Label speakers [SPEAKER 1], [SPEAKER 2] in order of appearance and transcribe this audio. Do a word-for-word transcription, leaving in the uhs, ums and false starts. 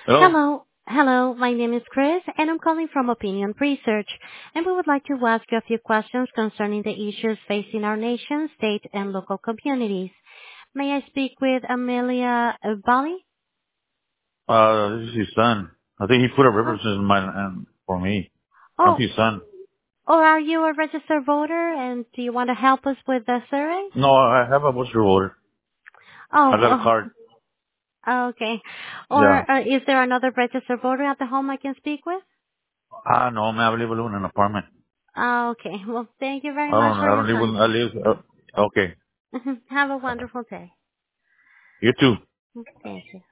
[SPEAKER 1] Hello?
[SPEAKER 2] Hello. Hello, my name is Chris, and I'm calling from Opinion Research, and we would like to ask you a few questions concerning the issues facing our nation, state, and local communities. May I speak with Amelia uh, Bali?
[SPEAKER 1] Uh, this is his son. I think he put a
[SPEAKER 2] Oh,
[SPEAKER 1] reference in my, um, for me. I'm
[SPEAKER 2] oh,
[SPEAKER 1] his son.
[SPEAKER 2] or are you a registered voter, and do you want to help us with the survey?
[SPEAKER 1] No, I have a booster order. I got a
[SPEAKER 2] Oh,
[SPEAKER 1] card.
[SPEAKER 2] oh, okay.
[SPEAKER 1] Yeah.
[SPEAKER 2] Or uh, is there another registered voter at the home I can speak with?
[SPEAKER 1] Ah, no, man, I live alone in an apartment.
[SPEAKER 2] Oh, okay. Well, thank you very
[SPEAKER 1] I
[SPEAKER 2] much
[SPEAKER 1] don't,
[SPEAKER 2] for
[SPEAKER 1] I
[SPEAKER 2] your
[SPEAKER 1] don't live
[SPEAKER 2] time.
[SPEAKER 1] with, I live, uh, okay.
[SPEAKER 2] Have a wonderful day.
[SPEAKER 1] You too.
[SPEAKER 2] Thank you.